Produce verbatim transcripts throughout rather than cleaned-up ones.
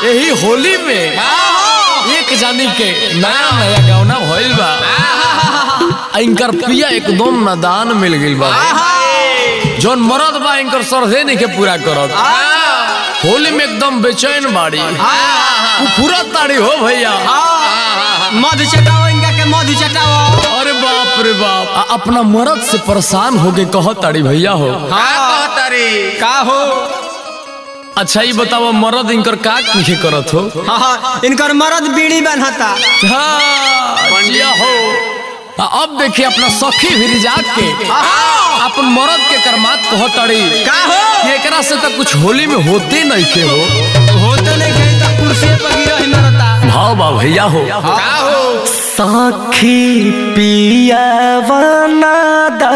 यही होली में एक जानी के नया नया गौना भइल बा। इनकर पिया एकदम नादान मिल गइल बा। जौन मरद बा इनकर सरदे नहीं के पूरा करत। होली में एकदम बेचैन बाड़ी। पूरा ताड़ी हो भैया। मधु चटाओ इनका के मधु चटाओ। अरे बाप रे बाप, अपना मरद से परेशान हो गए कह ताड़ी भैया हो। हाँ तारी का हो। अच्छा ये बताओ मरद इनकर का नहीं करत हो। हाँ हाँ इनकर मरद बीड़ी बनता। हाँ जिया हो। अब देखिए अपना सखी भी जाग के अपन मरद के करमात कह ताड़ी का हो। एकरा से तो कुछ होली में होते नहीं के हो। होते नहीं के तो कुर्सी पर गिरा ही मरता। भाव बा भैया हो। का हो। सखी पिया वनादा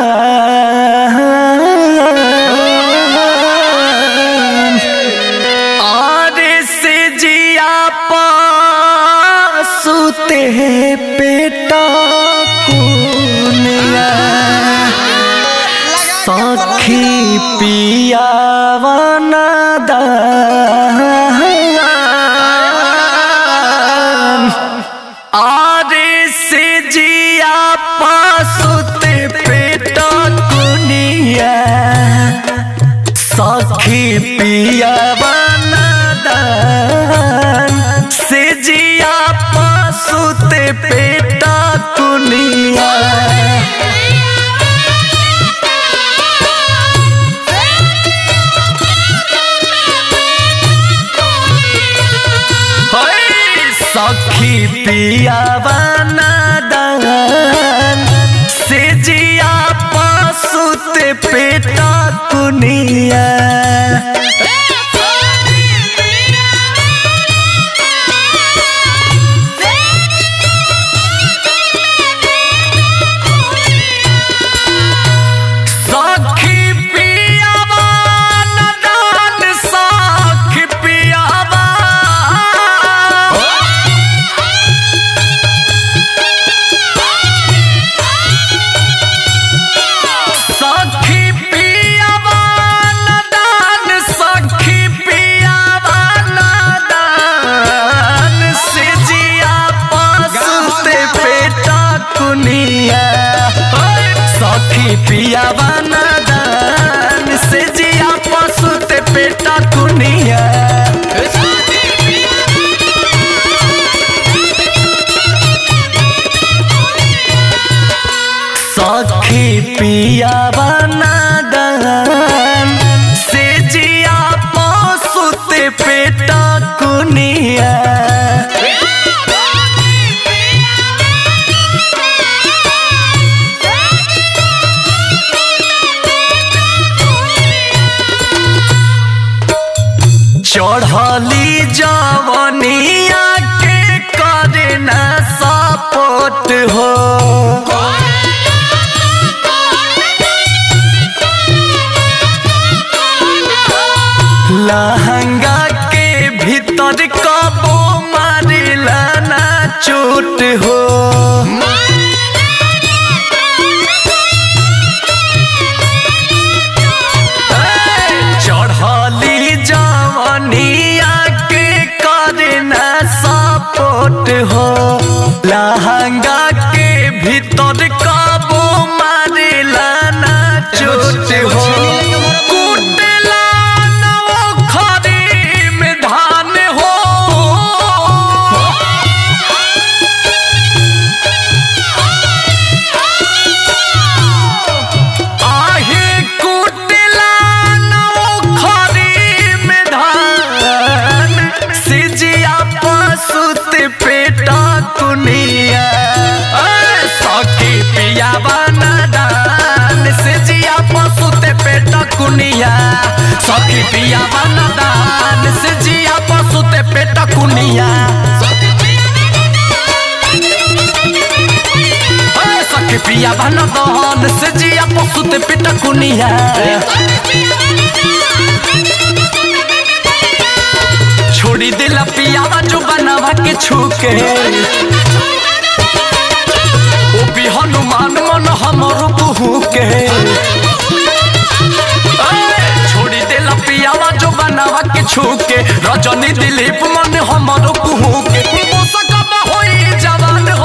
सुते पेटा कुनिया सखी पिया वनादा आरे से जिया पासुते पेटा कुनिया सखी पिया वनादा से जिया सुते पेटा कुनिया सखी पिया वनादान से जिया सुते पेटा कुनिया पिया वनादान से जिया पसुते पेटा कुनिया सखी पिया वनादान से जिया पसुते पेटा कुनिया चढ़ली जवनिया के करे न सपोर्ट हो लहंगा के भीतर कबो मारिला ना चोट हो चढ़ली जवनिया के करे न सपोर्ट हो लहंगा के भीतर कबो मारिला ना चोट हो कुटला न खरी में धान हो आहे कुटला पेटा कुनिया सखी पिया वनादान से जिया पसुते पेटा कुनिया सखी पिया वनादान से जिया पसुते पेटा कुनिया सखी पिया वनादान से जिया पसुते पेटा कुनिया छोड़ी दिला पियावा जो बनावा के छूके ओ भी हनुमान मन हमरो कुहू के छोड़ी दिला पियावा जो बनावा के छूके रजनी दिलीप मन हमर कुहू के पोसकब होई जवान हो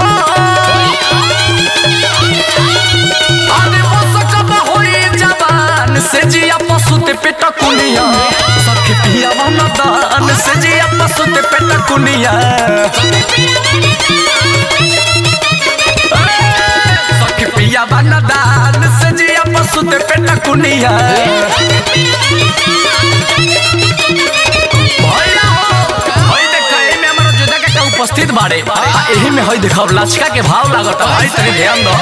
अरे पोसकब होई जवान से जिया पसुते पेट कुनिया सखी पिया मन दान से जिया पसुते पेट कुनिया सखी पिया मन दान से जिया पसुते पेट कुनिया उपस्थित बाड़े एही में हई देखब लचका के भाव लागत भाई तनी ध्यान दो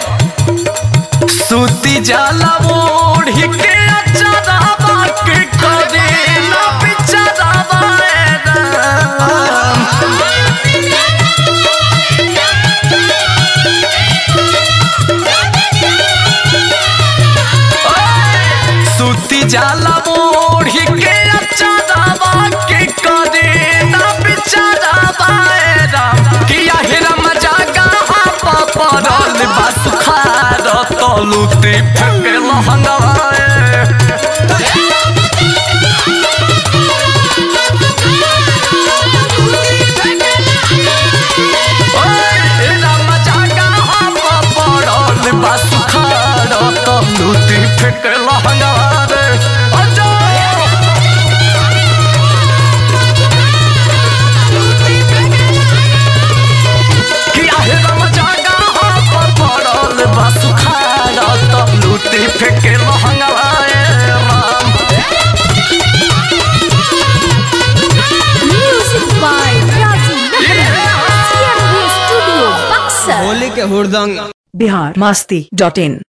सूती जाला ओढ़ी के अचारा बाके करे ना बिचारा बाएरा सूती जाला ओढ़ी के अचारा बाके करे ना बिचारा परल बस खार तलुती फेंके लहंगाए परल बस खार तलुती फेंके लहंगाए फेंके लहंगाए Ram music by Raju Nahar studio Buxar Holi के हुरदंग बिहार मस्ती डॉट इन